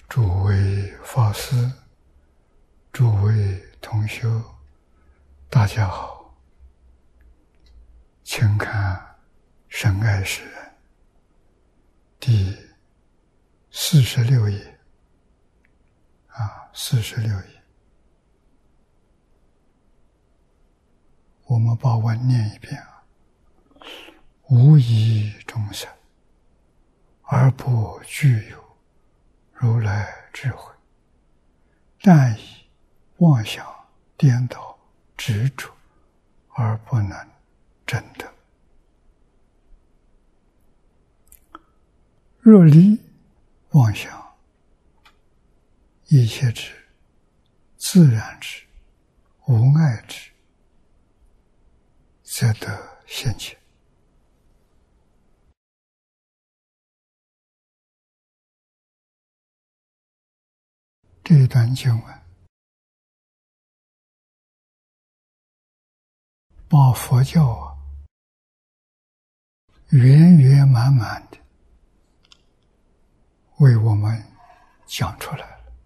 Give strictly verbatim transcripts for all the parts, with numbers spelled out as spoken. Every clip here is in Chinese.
诸位法师，诸位同修，大家好，请看《神爱世人》第四十六页啊，四十六页。我们把文念一遍啊。无疑众生，而不具有如来智慧，但以妄想颠倒执着而不能证得。若离妄想，一切智、自然智、无碍智，则得现前。这一段经文把佛教啊圆圆满满的为我们讲出来了。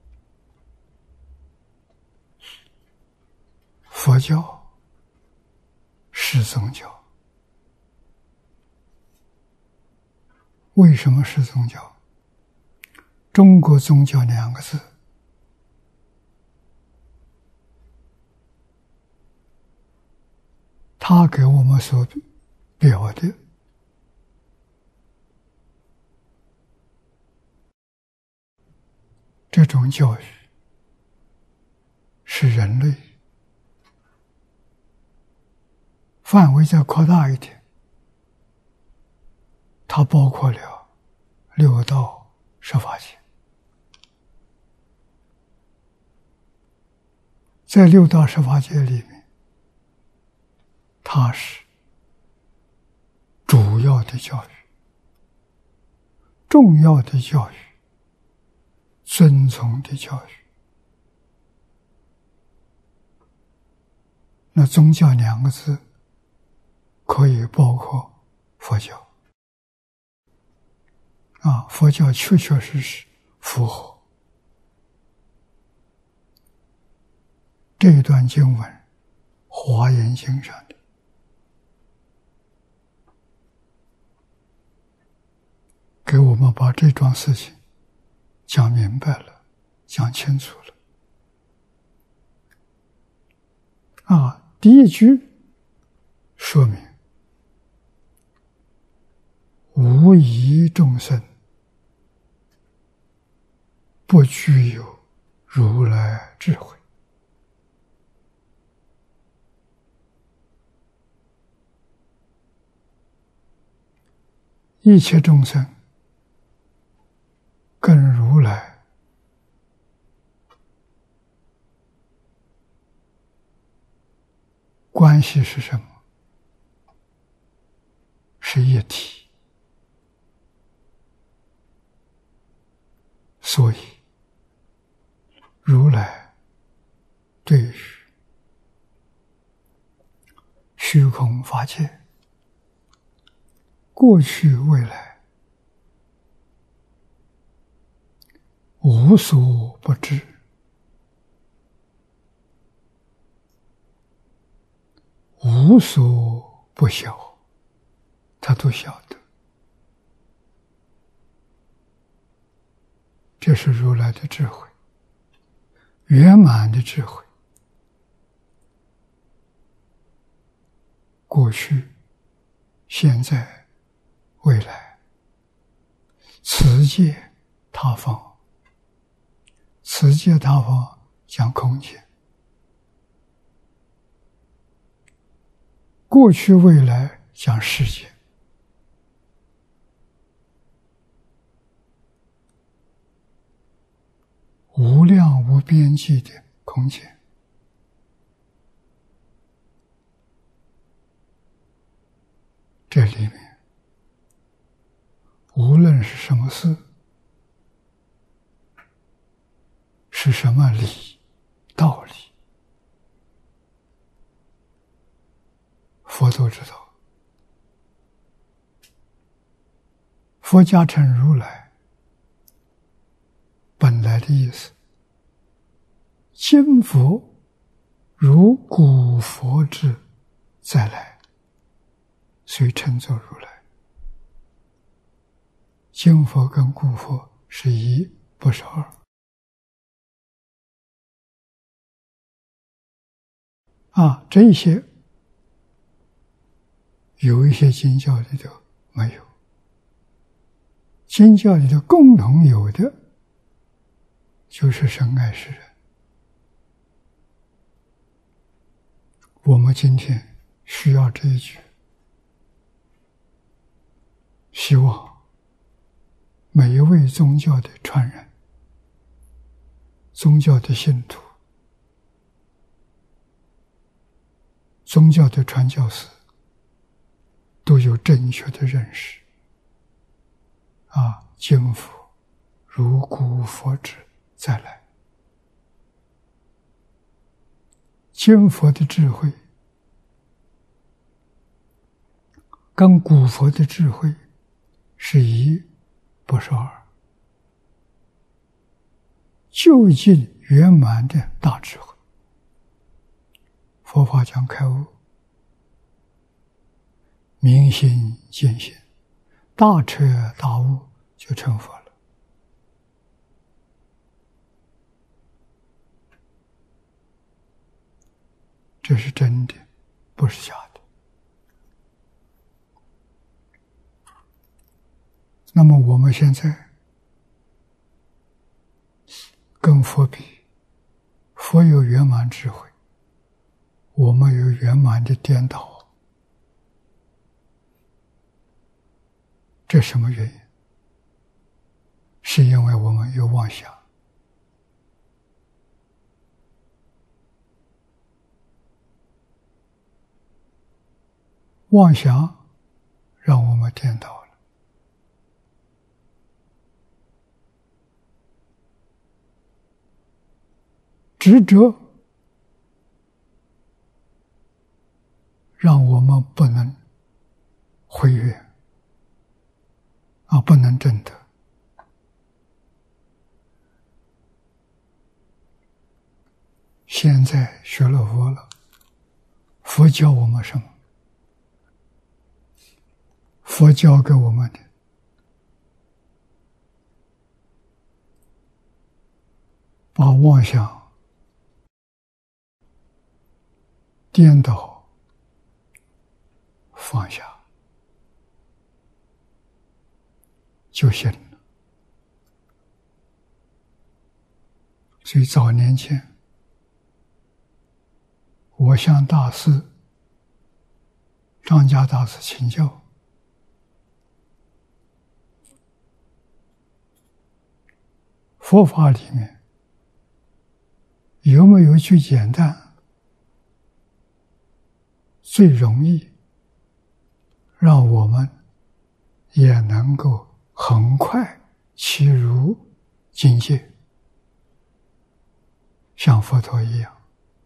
佛教是宗教，为什么是宗教？中国宗教两个字他给我们所表的这种教育是人类，范围再扩大一点，它包括了六道十法界。在六道十法界里面，它是主要的教育，重要的教育，遵从的教育。那宗教两个字可以包括佛教啊，佛教确确实实符合这一段经文《华严经》上的，给我们把这桩事情讲明白了，讲清楚了。啊，第一句说明无疑众生不具有如来智慧。一切众生跟如来关系是什么？是一体。所以如来对于虚空法界过去未来无所不知，无所不晓，他都晓得。这是如来的智慧，圆满的智慧。过去、现在、未来，此界他方，此界他方讲空间，过去未来讲世界。无量无边际的空间，这里面无论是什么事，是什么理道理，佛都知道。佛家称如来，本来来的意思。今佛如古佛之再来，虽称作如来。今佛跟古佛是一，不是二。啊，这些有一些经教里头没有，经教里头共同有的就是深爱世人。我们今天需要这一句，希望每一位宗教的传人、宗教的信徒、宗教的传教士都有正确的认识。啊，今佛如古佛之再来。今佛的智慧跟古佛的智慧是一，不是二。究竟圆满的大智慧，佛法讲开悟，明心见性，大彻大悟就成佛了。这是真的，不是假的。那么我们现在跟佛比，佛有圆满智慧，我们有圆满的颠倒，这什么原因？是因为我们有妄想。妄想让我们颠倒了，执着让我们不能回愿，啊，不能证得。现在学了佛了，佛教我们什么？佛教给我们的把妄想颠倒放下就行了。所以早年前我向大师张家大师请教，佛法里面有没有最简单、最容易让我们也能够很快契入境界，像佛陀一样？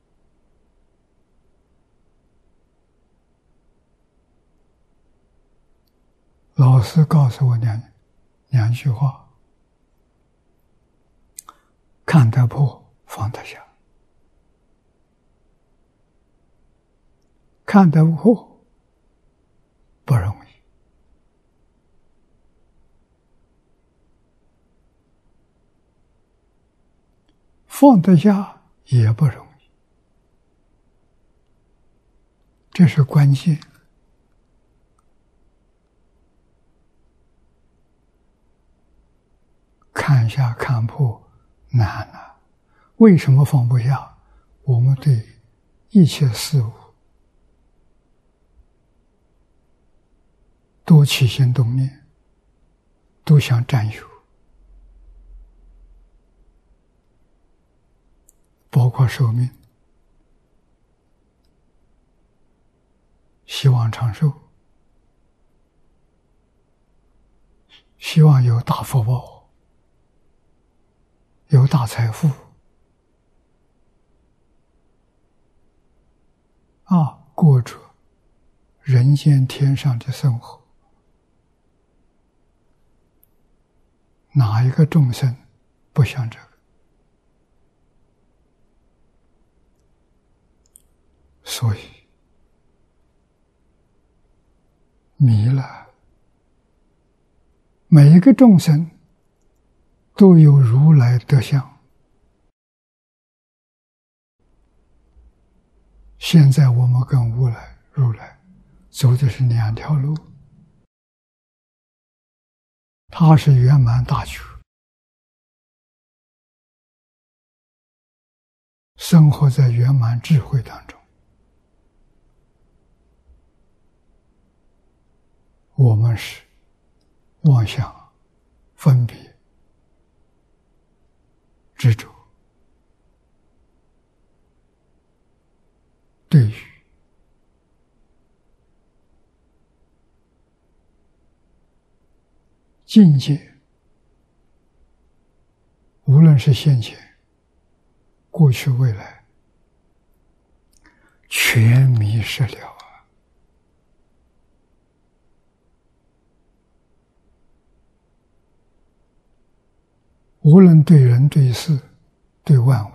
老师告诉我两两句话：看得破，放得下。看得破不容易，放得下也不容易，这是关键。看下看破难啊！为什么放不下？我们对一切事物都起心动念，都想占有，包括寿命，希望长寿，希望有大福报，有大财富，啊，过着人间天上的生活。哪一个众生不想这个？ 所以迷了，每一个众生都有如来德相。现在我们跟如来如来走的是两条路，他是圆满大觉，生活在圆满智慧当中，我们是妄想、分别、执着。对于境界，无论是现前、过去、未来，全迷失了啊！无论对人、对事、对万物，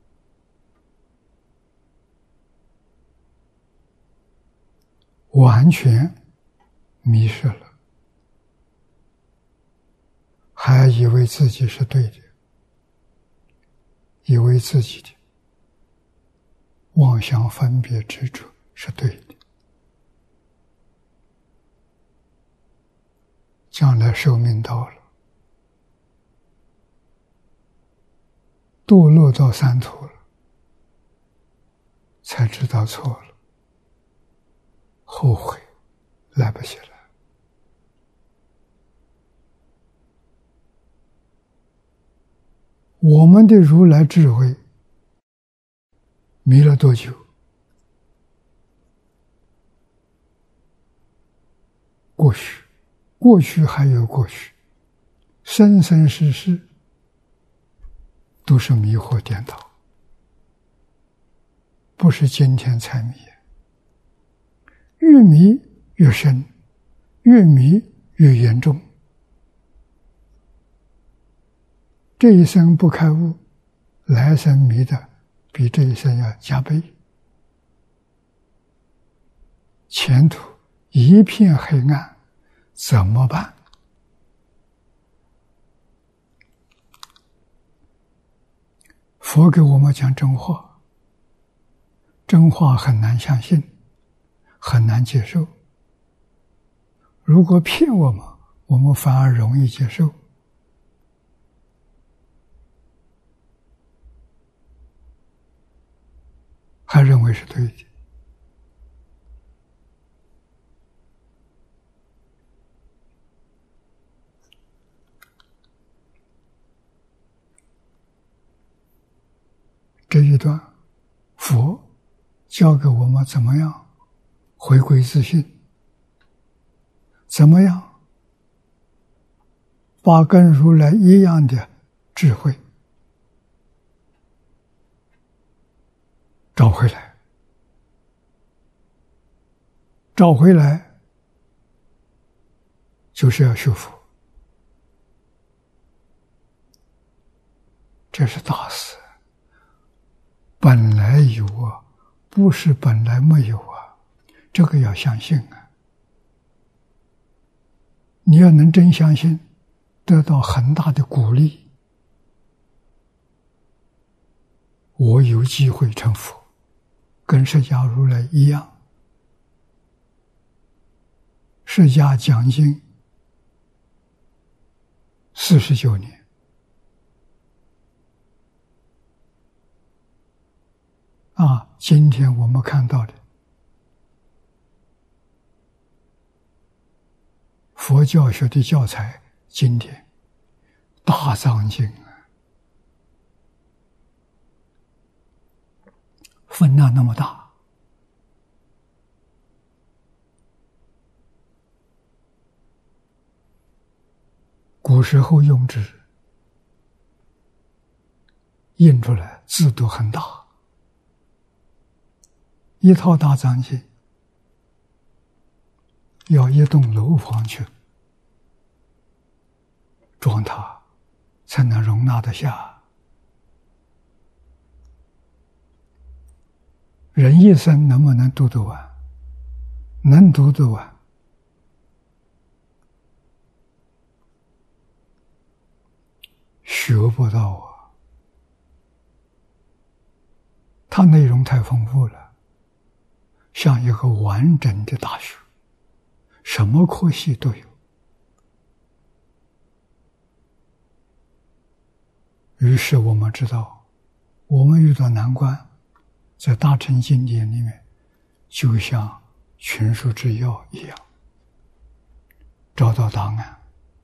完全迷失了，还以为自己是对的，以为自己的妄想分别执着是对的，将来寿命到了，堕落到三途了，才知道错了，后悔来不及了。我们的如来智慧迷了多久？过去，过去还有过去，生生世世都是迷惑颠倒，不是今天才迷，越迷越深，越迷越严重。这一生不开悟，来生迷的比这一生要加倍，前途一片黑暗，怎么办？佛给我们讲真话，真话很难相信，很难接受。如果骗我们，我们反而容易接受。还认为是对的。这一段佛教给我们怎么样回归自信，怎么样把跟如来一样的智慧找回来，找回来就是要修复，这是大事。本来有啊，不是本来没有啊，这个要相信啊。你要能真相信，得到很大的鼓励。我有机会成佛，跟释迦如来一样。释迦讲经四十九年，啊，今天我们看到的佛教学的教材经典大藏经啊，分量那么大，古时候用纸印出来字都很大，一套大藏经要一栋楼房去装它，才能容纳得下。 人一生能不能读得完？能读得完，学不到啊！它内容太丰富了，像一个完整的大学，什么科系都有。于是我们知道，我们遇到难关，在大乘经典里面，就像群书之要一样，找到答案，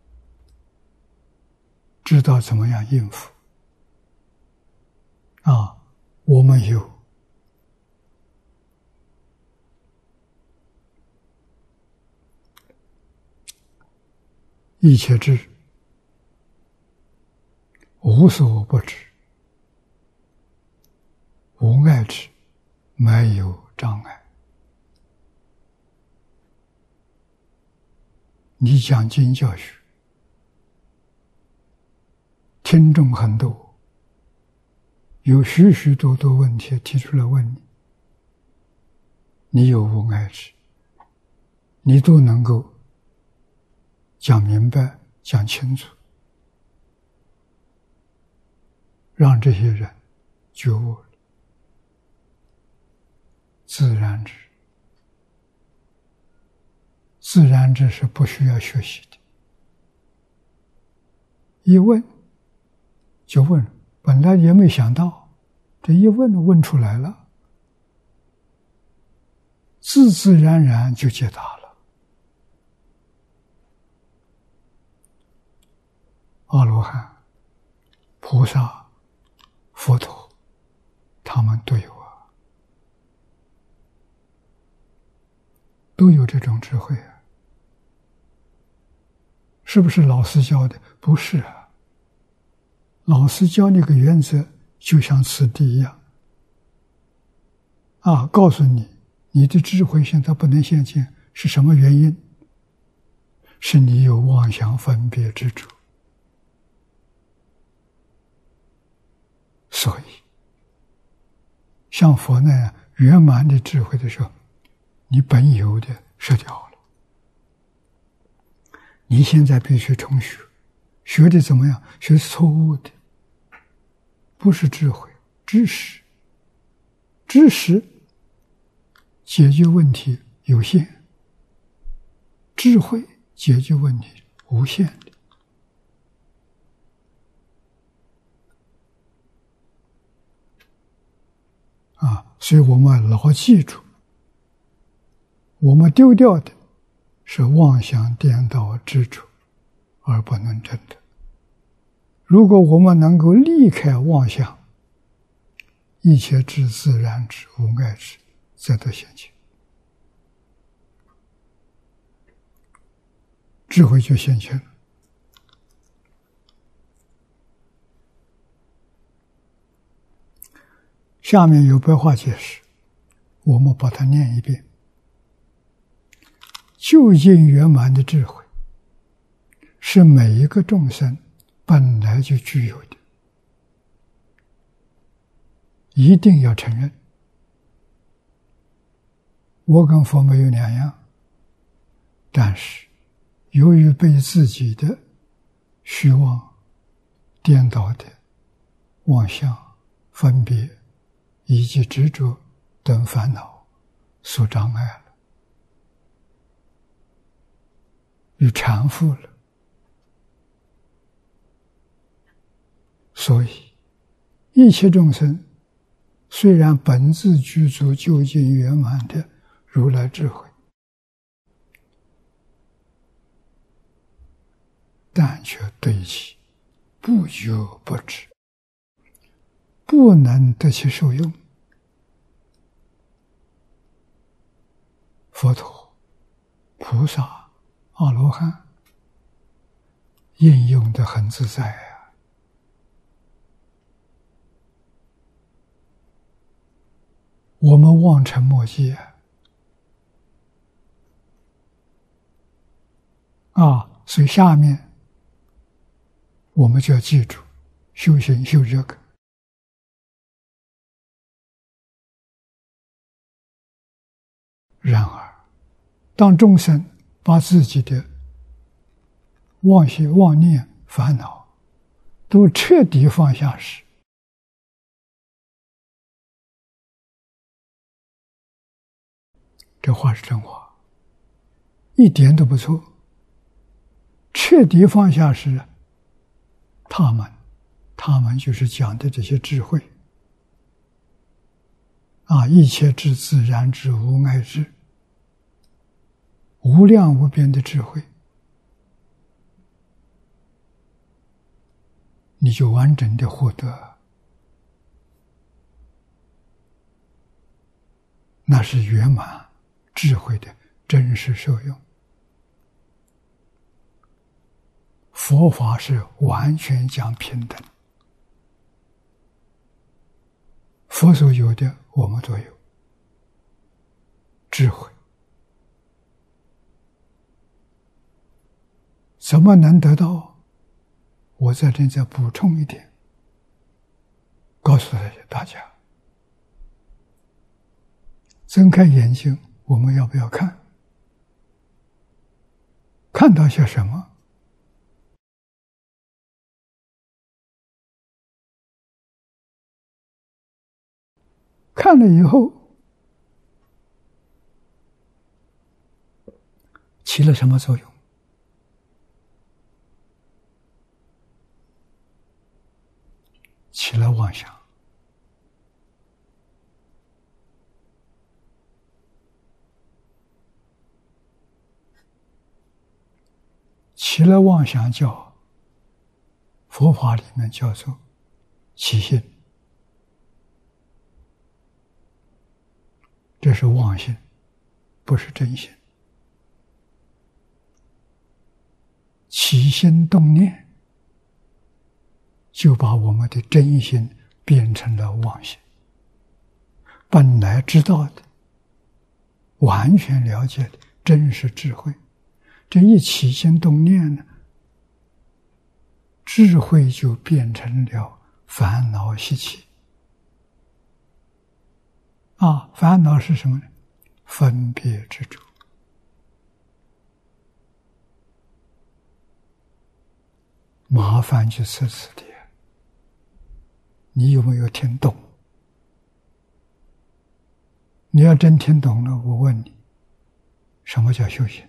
知道怎么样应付。啊，我们有一切智，无所不知，无碍智，没有障碍。你讲经教学，听众很多，有许许多多问题提出来问你，你有无碍智，你都能够讲明白、讲清楚，让这些人觉悟了，自然智。自然智是不需要学习的，一问就问，本来也没想到，这一问问出来了，自自然然就解答了。阿罗汉、菩萨、佛陀，他们都有啊，都有这种智慧啊。是不是老师教的？不是啊。老师教你个原则，就像此地一样，啊，告诉你你的智慧现在不能现前，是什么原因？是你有妄想分别执着。所以像佛那样圆满的智慧的时候，你本有的失掉了，你现在必须重学，学的怎么样？学的错误的，不是智慧，知识。知识解决问题有限，智慧解决问题无限的。啊，所以我们牢记住，我们丢掉的是妄想颠倒执着，而不能证得。如果我们能够离开妄想，一切智自然智无碍智则得现前，智慧就现前了。下面有白话解释，我们把它念一遍。究竟圆满的智慧是每一个众生本来就具有的，一定要承认。我跟佛没有两样，但是由于被自己的虚妄、颠倒的妄想、分别以及执着等烦恼所障碍了，与缠缚了。所以一切众生虽然本自具足究竟圆满的如来智慧，但却对其不觉不知，不能得其受用。佛陀、菩萨、阿罗汉应用得很自在啊！我们望尘莫及啊！啊，所以下面我们就要记住，修行修这个。 然而，当众生把自己的妄心、妄念、烦恼都彻底放下时，这话是真话，一点都不错。彻底放下时，他们，他们就是讲的这些智慧啊，一切智、自然智、无碍智，无量无边的智慧，你就完整的获得，那是圆满智慧的真实受用。佛法是完全讲平等，佛所有的我们都有，智慧。怎么能得到？我在这再补充一点，告诉大家，睁开眼睛，我们要不要看？看到些什么？看了以后，起了什么作用？起了妄想。起了妄想叫佛法里面叫做起心，这是妄心，不是真心。起心动念就把我们的真心变成了妄心。本来知道的，完全了解的真实智慧，这一起心动念呢，智慧就变成了烦恼习气。啊，烦恼是什么呢？分别执着。麻烦就在此地，你有没有听懂？你要真听懂了，我问你，什么叫修行？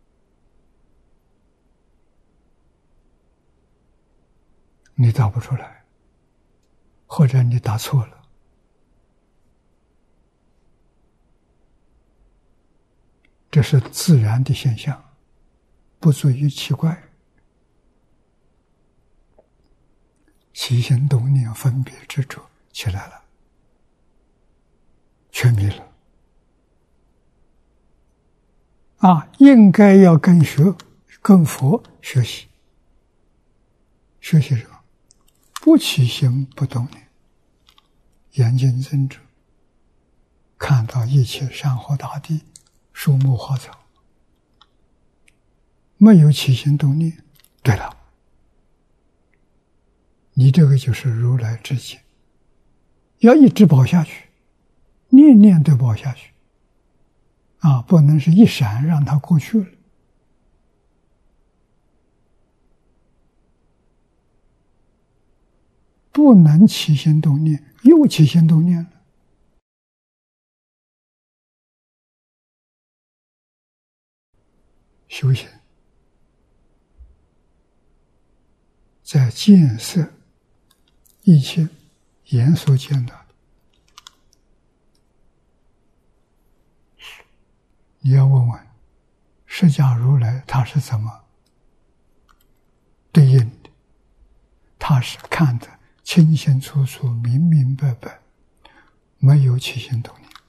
你答不出来，或者你答错了。这是自然的现象，不足以奇怪。起心动念分别执着起来了，全迷了。啊，应该要跟学、跟佛学习。学习什么？不起心不动念，眼睛睁着，看到一切山河大地、树木花草，没有起心动念。对了，你这个就是如来之见，要一直保下去，念念都保下去，啊，不能是一闪让它过去了。不能起心动念，又起心动念了。修行在见色一切眼所见到的，你要问问释迦如来他是怎么对应的？他是看得清清楚楚、明明白白，没有起心动念。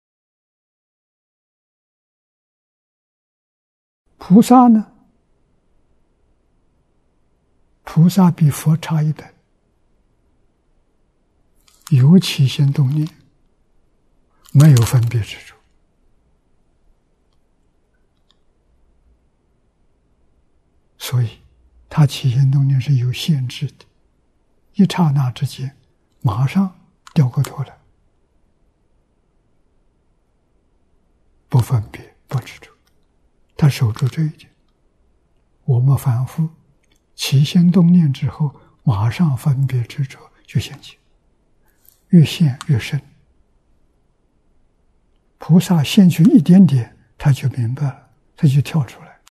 菩萨呢？菩萨比佛差一等，有起心动念，没有分别执着。所以他起心动念是有限制的，一刹那之间马上掉过头了， 不分别，不执着，他守住这一点。我们反复起心动念之后，马上分别执着就现起，越现越深。菩萨现去一点点，他就明白了，他就跳出来。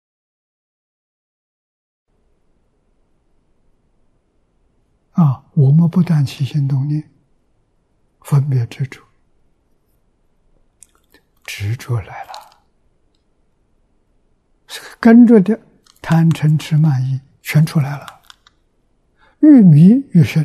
啊，我们不但起心动念，分别执着，执着来了，跟着的贪嗔痴慢疑全出来了，越迷越深。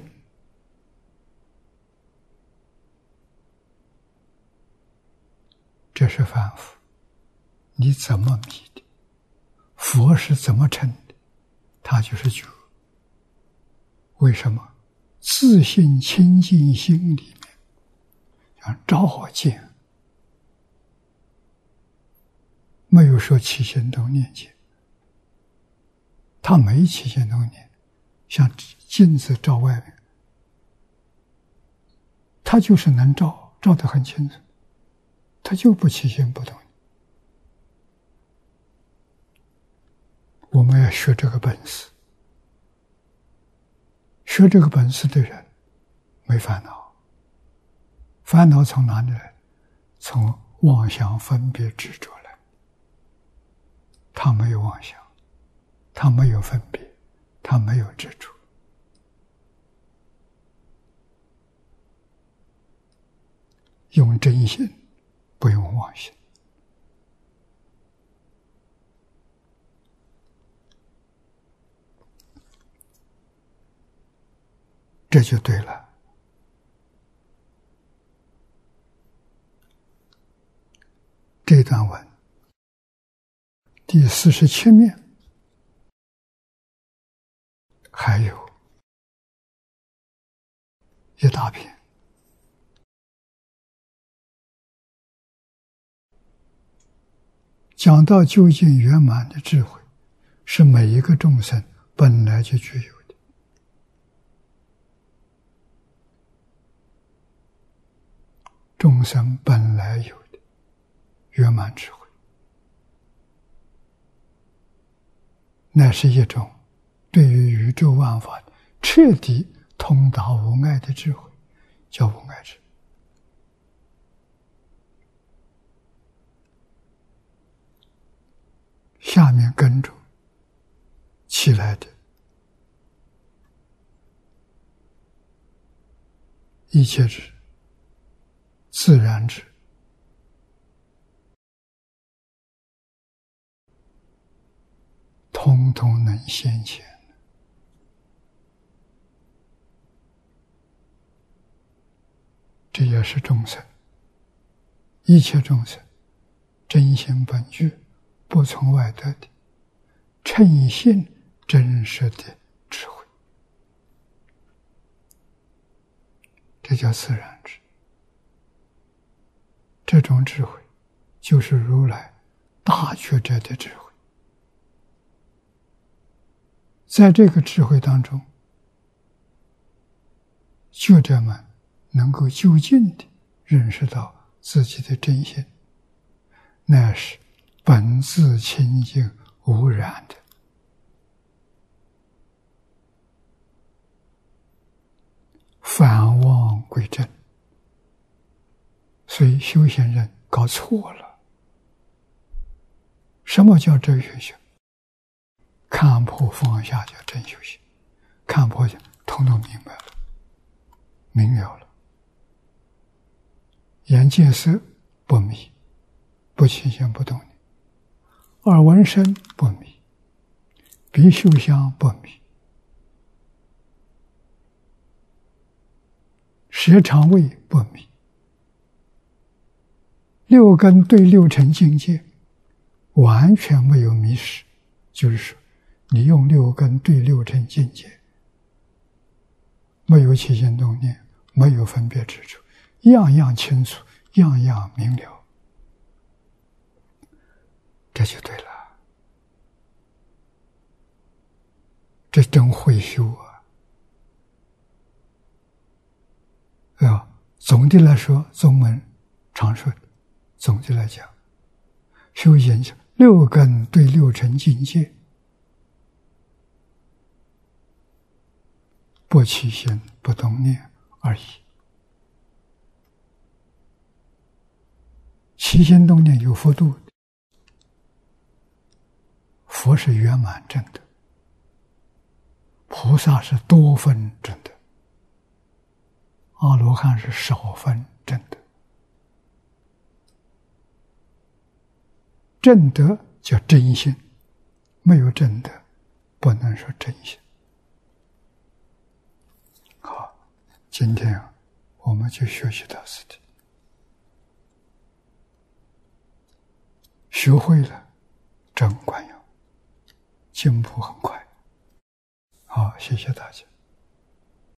这是凡夫，你怎么迷的？佛是怎么成的？他就是觉。为什么？自信清净心里面像照见，没有说起心动念见，他没起心动念，像镜子照外面，他就是能照，照得很清楚，他就不起心不动念。我们要学这个本事。学这个本事的人没烦恼，烦恼从哪里来？从妄想分别执着来。他没有妄想，他没有分别，他没有执着。用真心，不用妄心。这就对了。这段文第四十七面还有一大篇，讲到究竟圆满的智慧，是每一个众生本来就具有的。众生本来有的圆满智慧，那是一种对于宇宙万法彻底通达无碍的智慧，叫无碍智。下面跟着起来的一切智、自然智、通通能现前。这也是众生，一切众生真心本具，不从外得的称性真实的智慧，这叫自然智。这种智慧就是如来大觉者的智慧。在这个智慧当中，觉者们能够究竟地认识到自己的真心，那是本自清净无染的。返妄归真，所以修行人搞错了。什么叫真修行？看破放下叫真修行，看破就通通明白了，明了了。眼见色不迷，不起心不动念；耳闻声不迷，鼻嗅香不迷，舌尝味不迷。六根对六尘境界完全没有迷失，就是说你用六根对六尘境界，没有起心动念，没有分别之处，样样清楚，样样明了，这就对了。这真会修啊！啊，总的来说，宗门常说，总的来讲， 修行六根对六尘境界，不起心不动念而已。起心动念有佛度，佛是圆满正的，菩萨是多分正的，阿罗汉是少分正的。正德叫真心，没有正德，不能说真心。好，今天我们就学习到此地，学会了真观用，进步很快。好，谢谢大家。